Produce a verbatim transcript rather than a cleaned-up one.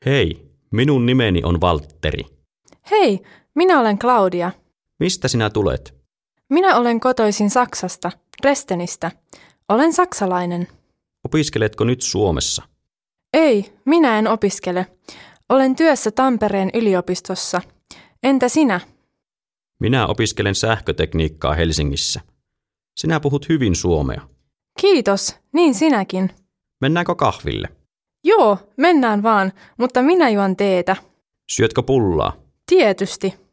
Hei, minun nimeni on Valtteri. Hei, minä olen Claudia. Mistä sinä tulet? Minä olen kotoisin Saksasta, Dresdenistä. Olen saksalainen. Opiskeletko nyt Suomessa? Ei, minä en opiskele. Olen työssä Tampereen yliopistossa. Entä sinä? Minä opiskelen sähkötekniikkaa Helsingissä. Sinä puhut hyvin suomea. Kiitos, niin sinäkin. Mennäänkö kahville? Joo, mennään vaan, mutta minä juon teetä. Syötkö pullaa? Tietysti.